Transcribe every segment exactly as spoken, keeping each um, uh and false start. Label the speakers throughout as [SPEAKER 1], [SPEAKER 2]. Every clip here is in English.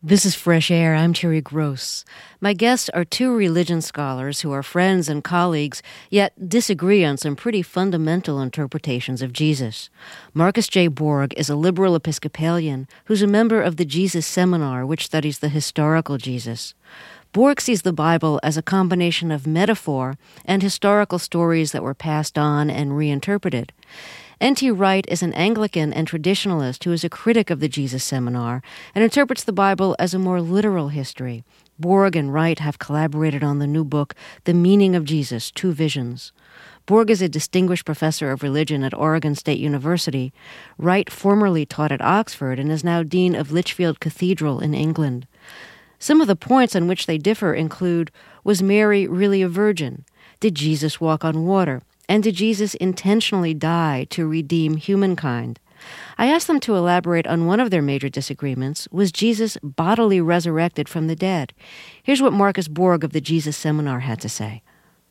[SPEAKER 1] This is Fresh Air. I'm Terry Gross. My guests are two religion scholars who are friends and colleagues, yet disagree on some pretty fundamental interpretations of Jesus. Marcus J. Borg is a liberal Episcopalian who's a member of the Jesus Seminar, which studies the historical Jesus. Borg sees the Bible as a combination of metaphor and historical stories that were passed on and reinterpreted. N T Wright is an Anglican and traditionalist who is a critic of the Jesus Seminar and interprets the Bible as a more literal history. Borg and Wright have collaborated on the new book, The Meaning of Jesus, Two Visions. Borg is a distinguished professor of religion at Oregon State University. Wright formerly taught at Oxford and is now dean of Lichfield Cathedral in England. Some of the points on which they differ include, was Mary really a virgin? Did Jesus walk on water? And did Jesus intentionally die to redeem humankind? I asked them to elaborate on one of their major disagreements. Was Jesus bodily resurrected from the dead? Here's what Marcus Borg of the Jesus Seminar had to say.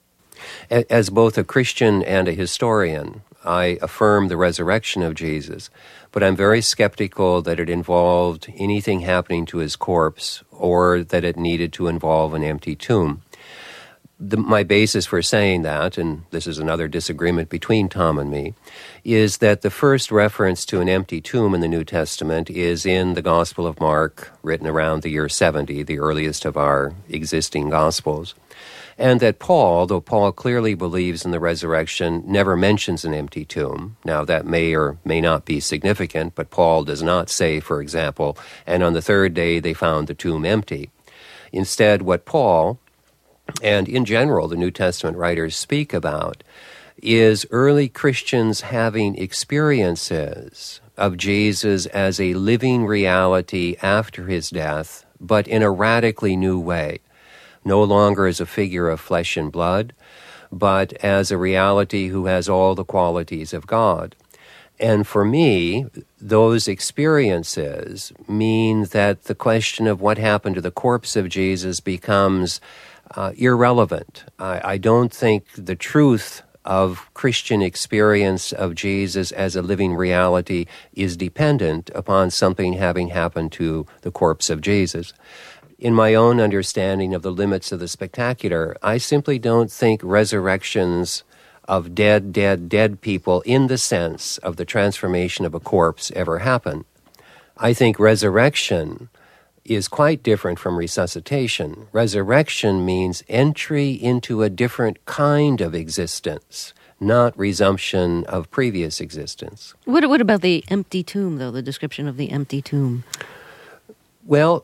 [SPEAKER 2] As both a Christian and a historian, I affirm the resurrection of Jesus, but I'm very skeptical that it involved anything happening to his corpse or that it needed to involve an empty tomb. The, my basis for saying that, and this is another disagreement between Tom and me, is that the first reference to an empty tomb in the New Testament is in the Gospel of Mark, written around the year seventy, the earliest of our existing Gospels. And that Paul, though Paul clearly believes in the resurrection, never mentions an empty tomb. Now, that may or may not be significant, but Paul does not say, for example, and on the third day they found the tomb empty. Instead, what Paul, and in general the New Testament writers speak about, is early Christians having experiences of Jesus as a living reality after his death, but in a radically new way. No longer as a figure of flesh and blood, but as a reality who has all the qualities of God. And for me, those experiences mean that the question of what happened to the corpse of Jesus becomes Uh, irrelevant. I, I don't think the truth of Christian experience of Jesus as a living reality is dependent upon something having happened to the corpse of Jesus. In my own understanding of the limits of the spectacular, I simply don't think resurrections of dead, dead, dead people in the sense of the transformation of a corpse ever happen. I think resurrection is quite different from resuscitation. Resurrection means entry into a different kind of existence, not resumption of previous existence.
[SPEAKER 1] What, what about the empty tomb, though, the description of the empty tomb?
[SPEAKER 2] Well,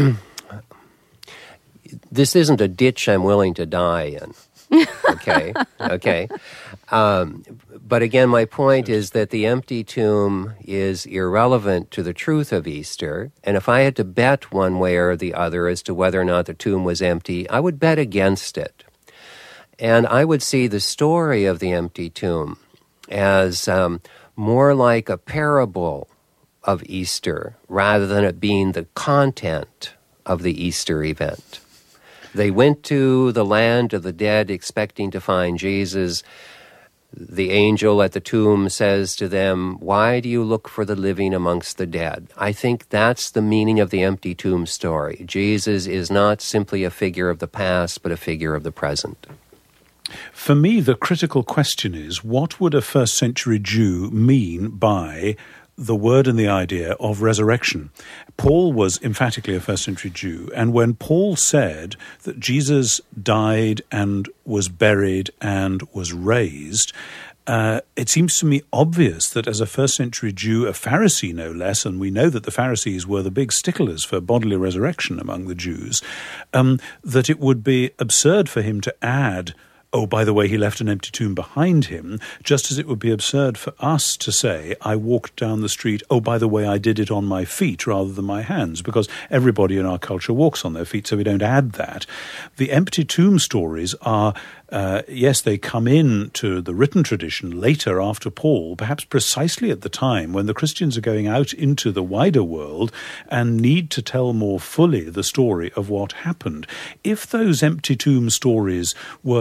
[SPEAKER 2] this isn't a ditch I'm willing to die in. Okay, okay. Um, but again, my point is that the empty tomb is irrelevant to the truth of Easter, and if I had to bet one way or the other as to whether or not the tomb was empty, I would bet against it. And I would see the story of the empty tomb as um, more like a parable of Easter rather than it being the content of the Easter event. They went to the land of the dead expecting to find Jesus. The angel at the tomb says to them, "Why do you look for the living amongst the dead?" I think that's the meaning of the empty tomb story. Jesus is not simply a figure of the past, but a figure of the present.
[SPEAKER 3] For me, the critical question is, what would a first century Jew mean by the word and the idea of resurrection? Paul was emphatically a first century Jew, and when Paul said that Jesus died and was buried and was raised, uh, it seems to me obvious that as a first century Jew, a Pharisee no less, and we know that the Pharisees were the big sticklers for bodily resurrection among the Jews, um, that it would be absurd for him to add, "Oh, by the way, he left an empty tomb behind him," just as it would be absurd for us to say, "I walked down the street, oh, by the way, I did it on my feet rather than my hands," because everybody in our culture walks on their feet, so we don't add that. The empty tomb stories are, uh, yes, they come in to the written tradition later after Paul, perhaps precisely at the time when the Christians are going out into the wider world and need to tell more fully the story of what happened. If those empty tomb stories were, as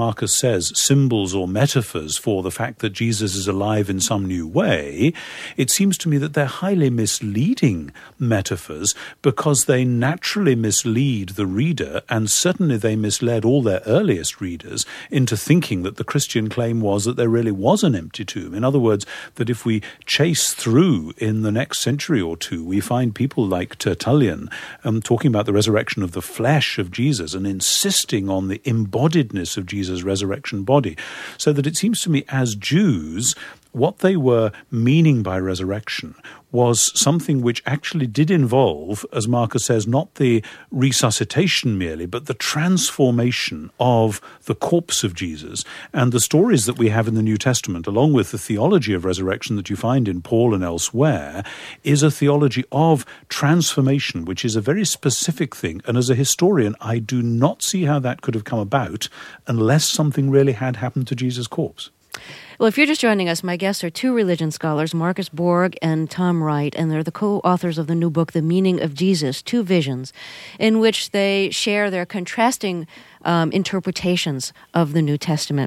[SPEAKER 3] Marcus says, symbols or metaphors for the fact that Jesus is alive in some new way, it seems to me that they're highly misleading metaphors because they naturally mislead the reader, and certainly they misled all their earliest readers into thinking that the Christian claim was that there really was an empty tomb. In other words, that if we chase through in the next century or two, we find people like Tertullian um, talking about the resurrection of the flesh of Jesus and insisting on the embodiedness of Jesus' resurrection body. So that it seems to me, as Jews, what they were meaning by resurrection was something which actually did involve, as Marcus says, not the resuscitation merely, but the transformation of the corpse of Jesus. And the stories that we have in the New Testament, along with the theology of resurrection that you find in Paul and elsewhere, is a theology of transformation, which is a very specific thing. And as a historian, I do not see how that could have come about unless something really had happened to Jesus' corpse.
[SPEAKER 1] Well, if you're just joining us, my guests are two religion scholars, Marcus Borg and Tom Wright, and they're the co-authors of the new book, The Meaning of Jesus, Two Visions, in which they share their contrasting um, interpretations of the New Testament.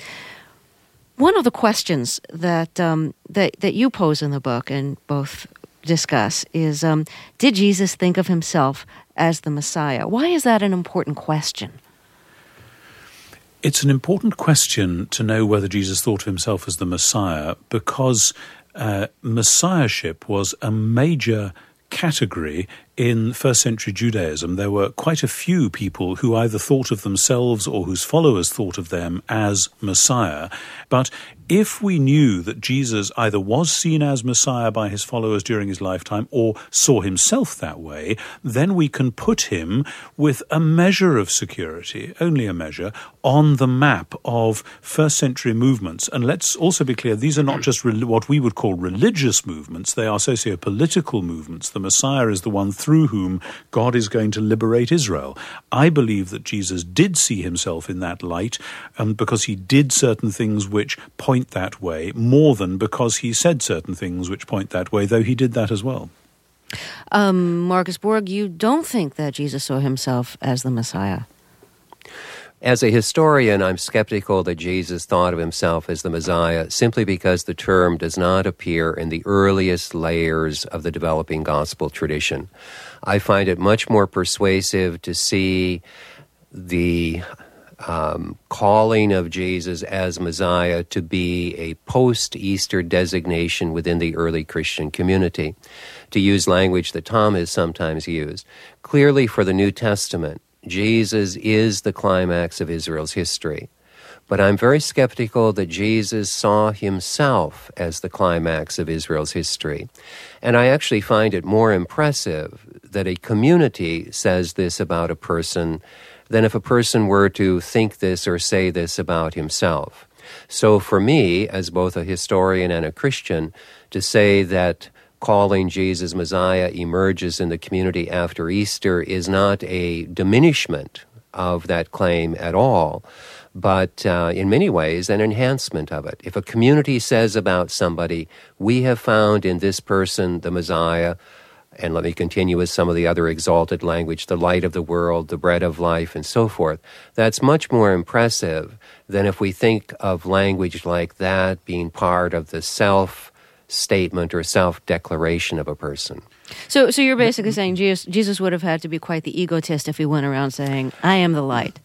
[SPEAKER 1] One of the questions that, um, that, that you pose in the book and both discuss is, um, did Jesus think of himself as the Messiah? Why is that an important question?
[SPEAKER 3] It's an important question to know whether Jesus thought of himself as the Messiah, because uh, Messiahship was a major category in first century Judaism. There were quite a few people who either thought of themselves or whose followers thought of them as Messiah. But if we knew that Jesus either was seen as Messiah by his followers during his lifetime or saw himself that way, then we can put him with a measure of security, only a measure, on the map of first century movements. And let's also be clear, these are not just re- what we would call religious movements, they are socio-political movements. The Messiah is the one through whom God is going to liberate Israel. I believe that Jesus did see himself in that light um, because he did certain things which point that way, more than because he said certain things which point that way, though he did that as well.
[SPEAKER 1] Um, Marcus Borg, you don't think that Jesus saw himself as the Messiah?
[SPEAKER 2] As a historian, I'm skeptical that Jesus thought of himself as the Messiah simply because the term does not appear in the earliest layers of the developing gospel tradition. I find it much more persuasive to see the um, calling of Jesus as Messiah to be a post-Easter designation within the early Christian community. To use language that Tom has sometimes used, clearly for the New Testament, Jesus is the climax of Israel's history. But I'm very skeptical that Jesus saw himself as the climax of Israel's history. And I actually find it more impressive that a community says this about a person than if a person were to think this or say this about himself. So for me, as both a historian and a Christian, to say that calling Jesus Messiah emerges in the community after Easter is not a diminishment of that claim at all, but uh, in many ways an enhancement of it. If a community says about somebody, we have found in this person the Messiah, and let me continue with some of the other exalted language, the light of the world, the bread of life, and so forth, that's much more impressive than if we think of language like that being part of the self statement or self-declaration of a person.
[SPEAKER 1] So so you're basically saying Jesus, Jesus would have had to be quite the egotist if he went around saying, I am the light.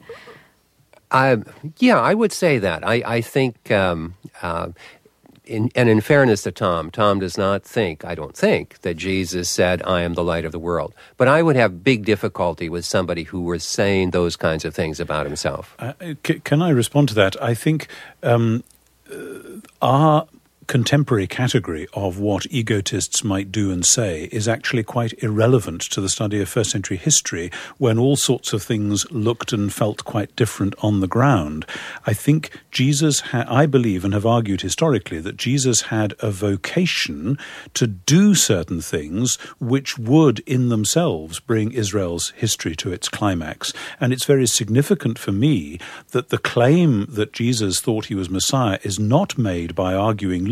[SPEAKER 2] I, yeah, I would say that. I, I think, um, uh, in, and in fairness to Tom, Tom does not think, I don't think, that Jesus said, I am the light of the world. But I would have big difficulty with somebody who was saying those kinds of things about himself.
[SPEAKER 3] Uh, c- can I respond to that? I think um, uh, our contemporary category of what egotists might do and say is actually quite irrelevant to the study of first century history, when all sorts of things looked and felt quite different on the ground. I think Jesus, ha- I believe and have argued historically that Jesus had a vocation to do certain things which would in themselves bring Israel's history to its climax. And it's very significant for me that the claim that Jesus thought he was Messiah is not made by arguing,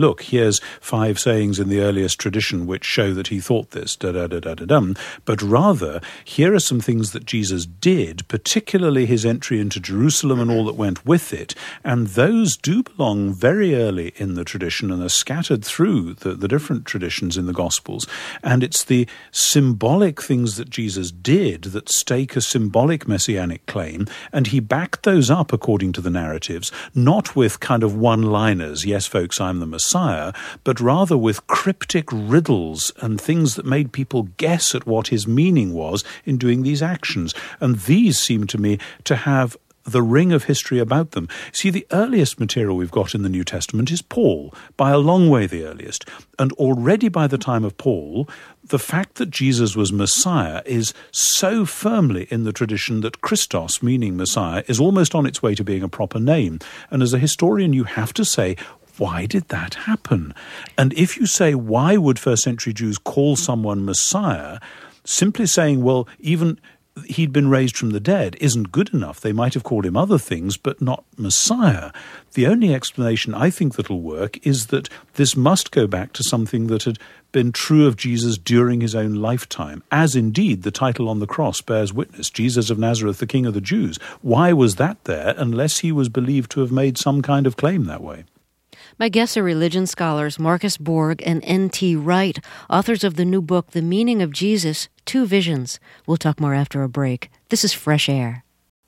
[SPEAKER 3] look, here's five sayings in the earliest tradition which show that he thought this, da-da-da-da-da-dum, but rather, here are some things that Jesus did, particularly his entry into Jerusalem and all that went with it, and those do belong very early in the tradition and are scattered through the, the different traditions in the Gospels, and it's the symbolic things that Jesus did that stake a symbolic messianic claim, and he backed those up according to the narratives, not with kind of one-liners, yes, folks, I'm the Messiah, but rather with cryptic riddles and things that made people guess at what his meaning was in doing these actions. And these seem to me to have the ring of history about them. See, the earliest material we've got in the New Testament is Paul, by a long way the earliest. And already by the time of Paul, the fact that Jesus was Messiah is so firmly in the tradition that Christos, meaning Messiah, is almost on its way to being a proper name. And as a historian, you have to say, why did that happen? And if you say, why would first century Jews call someone Messiah, simply saying, well, even he'd been raised from the dead isn't good enough. They might have called him other things, but not Messiah. The only explanation I think that'll work is that this must go back to something that had been true of Jesus during his own lifetime, as indeed the title on the cross bears witness, Jesus of Nazareth, the King of the Jews. Why was that there unless he was believed to have made some kind of claim that way?
[SPEAKER 1] My guests are religion scholars Marcus Borg and N T Wright, authors of the new book, The Meaning of Jesus, Two Visions. We'll talk more after a break. This is Fresh Air.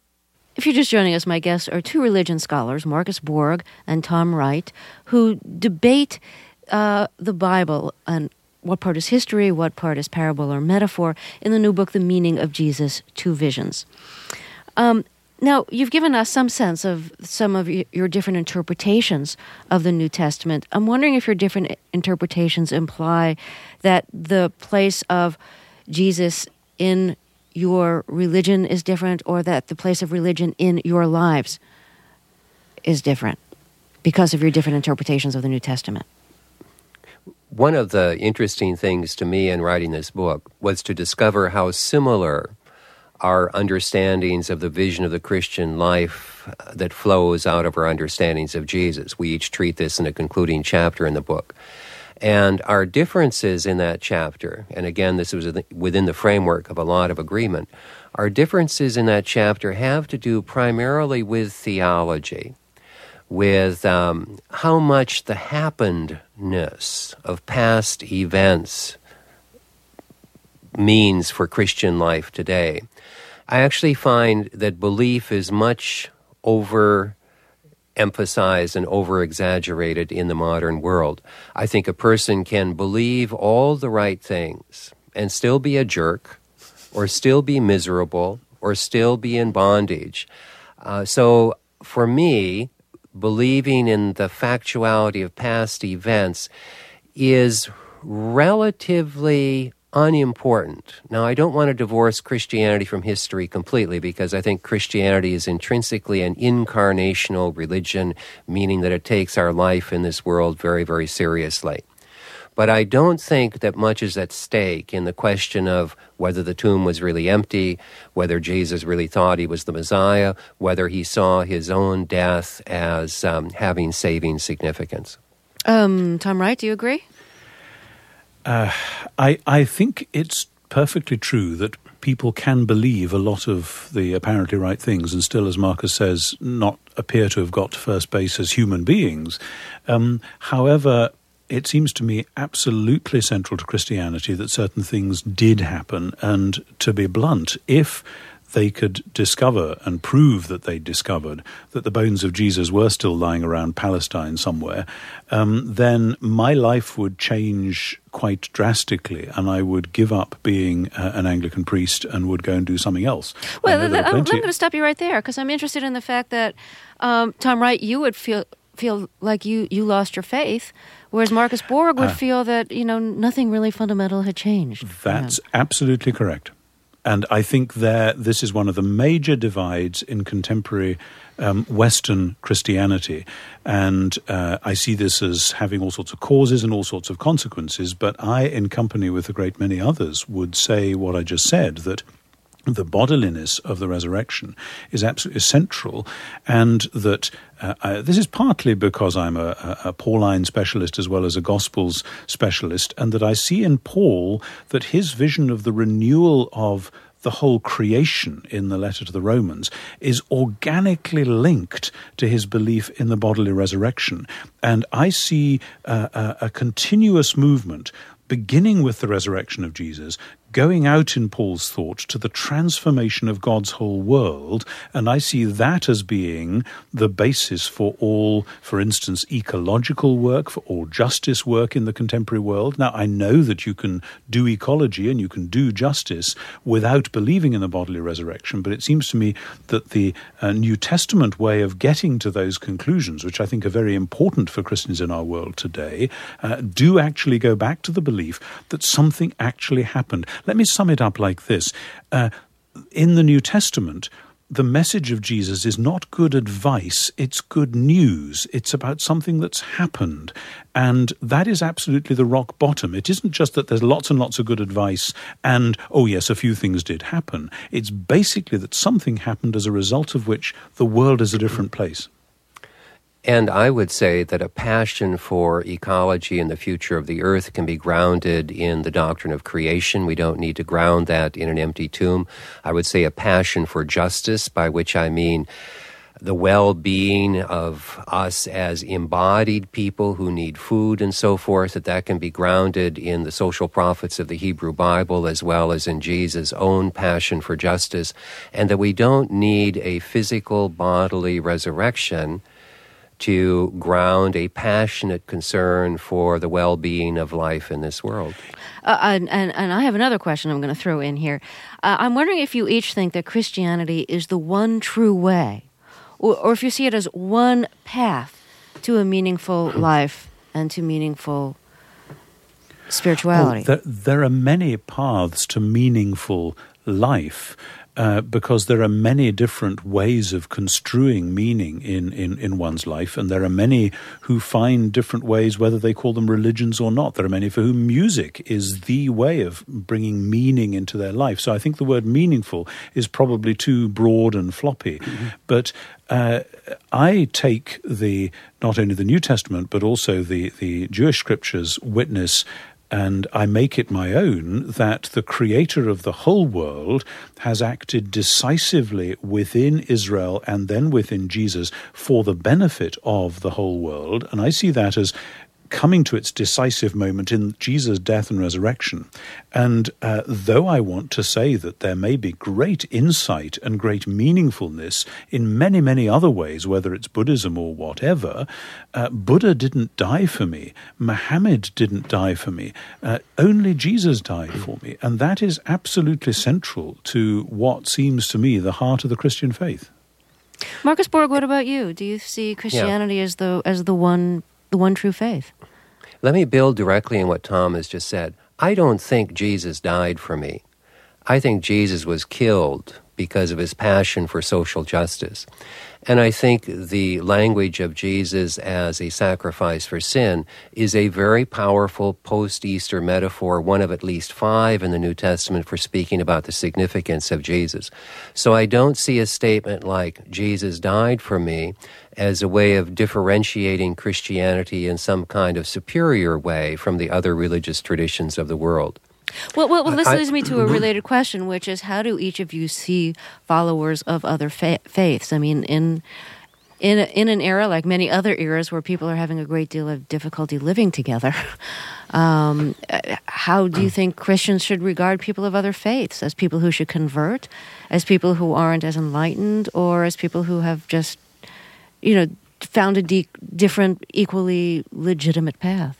[SPEAKER 1] If you're just joining us, my guests are two religion scholars, Marcus Borg and Tom Wright, who debate uh, the Bible and what part is history, what part is parable or metaphor, in the new book, The Meaning of Jesus, Two Visions. Um, Now, you've given us some sense of some of your different interpretations of the New Testament. I'm wondering if your different interpretations imply that the place of Jesus in your religion is different, or that the place of religion in your lives is different because of your different interpretations of the New Testament.
[SPEAKER 2] One of the interesting things to me in writing this book was to discover how similar our understandings of the vision of the Christian life that flows out of our understandings of Jesus. We each treat this in a concluding chapter in the book. And our differences in that chapter, and again, this was within the framework of a lot of agreement, our differences in that chapter have to do primarily with theology, with um, how much the happenedness of past events means for Christian life today. I actually find that belief is much over-emphasized and over-exaggerated in the modern world. I think a person can believe all the right things and still be a jerk, or still be miserable, or still be in bondage. Uh, so for me, believing in the factuality of past events is relatively unimportant. Now, I don't want to divorce Christianity from history completely, because I think Christianity is intrinsically an incarnational religion, meaning that it takes our life in this world very, very seriously. But I don't think that much is at stake in the question of whether the tomb was really empty, whether Jesus really thought he was the Messiah, whether he saw his own death as um, having saving significance.
[SPEAKER 1] Um, Tom Wright, do you agree?
[SPEAKER 3] Uh, I, I think it's perfectly true that people can believe a lot of the apparently right things and still, as Marcus says, not appear to have got to first base as human beings. Um, however, it seems to me absolutely central to Christianity that certain things did happen, and to be blunt, if they could discover and prove that they discovered that the bones of Jesus were still lying around Palestine somewhere, um, then my life would change quite drastically, and I would give up being uh, an Anglican priest and would go and do something else.
[SPEAKER 1] Well, I'm going to stop you right there, because I'm interested in the fact that, um, Tom Wright, you would feel feel like you, you lost your faith, whereas Marcus Borg would uh, feel that, you know, nothing really fundamental had changed.
[SPEAKER 3] That's absolutely correct. And I think there, this is one of the major divides in contemporary um, Western Christianity. And uh, I see this as having all sorts of causes and all sorts of consequences. But I, in company with a great many others, would say what I just said, that the bodiliness of the resurrection is absolutely central, and that uh, I, this is partly because I'm a, a, a Pauline specialist as well as a Gospels specialist, and that I see in Paul that his vision of the renewal of the whole creation in the letter to the Romans is organically linked to his belief in the bodily resurrection. And I see uh, a, a continuous movement beginning with the resurrection of Jesus, going out in Paul's thought to the transformation of God's whole world, and I see that as being the basis for all, for instance, ecological work, for all justice work in the contemporary world. Now, I know that you can do ecology and you can do justice without believing in the bodily resurrection, but it seems to me that the uh, New Testament way of getting to those conclusions, which I think are very important for Christians in our world today, uh, do actually go back to the belief that something actually happened. Let me sum it up like this. Uh, in the New Testament, the message of Jesus is not good advice, it's good news. It's about something that's happened. And that is absolutely the rock bottom. It isn't just that there's lots and lots of good advice and, oh yes, a few things did happen. It's basically that something happened as a result of which the world is a different place.
[SPEAKER 2] And I would say that a passion for ecology and the future of the earth can be grounded in the doctrine of creation. We don't need to ground that in an empty tomb. I would say a passion for justice, by which I mean the well-being of us as embodied people who need food and so forth, that that can be grounded in the social prophets of the Hebrew Bible as well as in Jesus' own passion for justice, and that we don't need a physical bodily resurrection to ground a passionate concern for the well-being of life in this world.
[SPEAKER 1] Uh, and, and, and I have another question I'm going to throw in here. Uh, I'm wondering if you each think that Christianity is the one true way, or, or if you see it as one path to a meaningful life and to meaningful spirituality.
[SPEAKER 3] Oh, there, there are many paths to meaningful life. Uh, because there are many different ways of construing meaning in, in, in one's life, and there are many who find different ways, whether they call them religions or not. There are many for whom music is the way of bringing meaning into their life. So I think the word meaningful is probably too broad and floppy. Mm-hmm. But uh, I take the not only the New Testament, but also the, the Jewish scriptures witness, and I make it my own, that the creator of the whole world has acted decisively within Israel and then within Jesus for the benefit of the whole world. And I see that as coming to its decisive moment in Jesus' death and resurrection. And uh, though I want to say that there may be great insight and great meaningfulness in many, many other ways, whether it's Buddhism or whatever, uh, Buddha didn't die for me. Muhammad didn't die for me. Uh, only Jesus died for me. And that is absolutely central to what seems to me the heart of the Christian faith.
[SPEAKER 1] Marcus Borg, what about you? Do you see Christianity yeah. as the as the one the one true faith?
[SPEAKER 2] Let me build directly on what Tom has just said. I don't think Jesus died for me. I think Jesus was killed because of his passion for social justice. And I think the language of Jesus as a sacrifice for sin is a very powerful post-Easter metaphor, one of at least five in the New Testament for speaking about the significance of Jesus. So I don't see a statement like, Jesus died for me, as a way of differentiating Christianity in some kind of superior way from the other religious traditions of the world.
[SPEAKER 1] Well, well, well this
[SPEAKER 2] I,
[SPEAKER 1] leads me to a related question, which is, how do each of you see followers of other fa- faiths? I mean, in in a, in an era like many other eras where people are having a great deal of difficulty living together, um, how do you think Christians should regard people of other faiths? As people who should convert, as people who aren't as enlightened, or as people who have just, you know, found a de- different, equally legitimate path?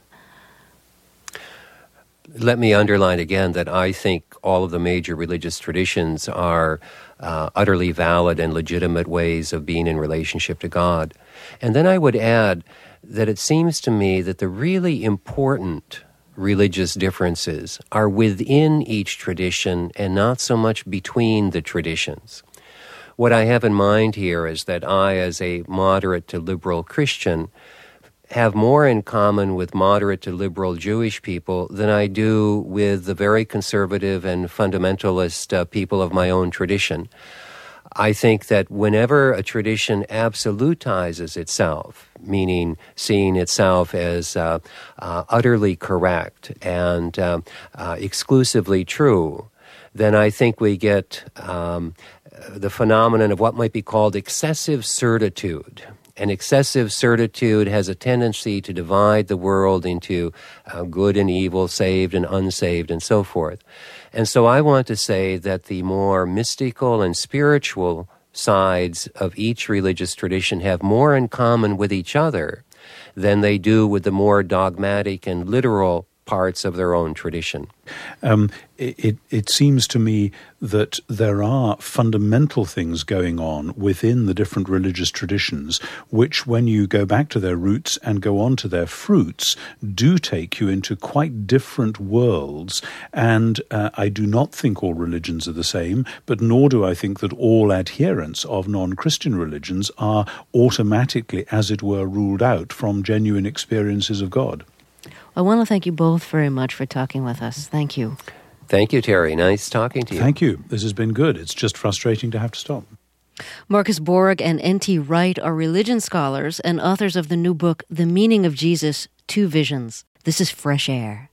[SPEAKER 2] Let me underline again that I think all of the major religious traditions are uh, utterly valid and legitimate ways of being in relationship to God. And then I would add that it seems to me that the really important religious differences are within each tradition and not so much between the traditions. What I have in mind here is that I, as a moderate to liberal Christian, have more in common with moderate to liberal Jewish people than I do with the very conservative and fundamentalist uh, people of my own tradition. I think that whenever a tradition absolutizes itself, meaning seeing itself as uh, uh, utterly correct and uh, uh, exclusively true, then I think we get um, the phenomenon of what might be called excessive certitude. And excessive certitude has a tendency to divide the world into uh, good and evil, saved and unsaved, and so forth. And so I want to say that the more mystical and spiritual sides of each religious tradition have more in common with each other than they do with the more dogmatic and literal parts of their own tradition.
[SPEAKER 3] Um, it, it seems to me that there are fundamental things going on within the different religious traditions which, when you go back to their roots and go on to their fruits, do take you into quite different worlds. And uh, I do not think all religions are the same, but nor do I think that all adherents of non-Christian religions are automatically, as it were, ruled out from genuine experiences of God.
[SPEAKER 1] I want to thank you both very much for talking with us. Thank you.
[SPEAKER 2] Thank you, Terry. Nice talking to you.
[SPEAKER 3] Thank you. This has been good. It's just frustrating to have to stop.
[SPEAKER 1] Marcus Borg and N T Wright are religion scholars and authors of the new book, The Meaning of Jesus, Two Visions. This is Fresh Air.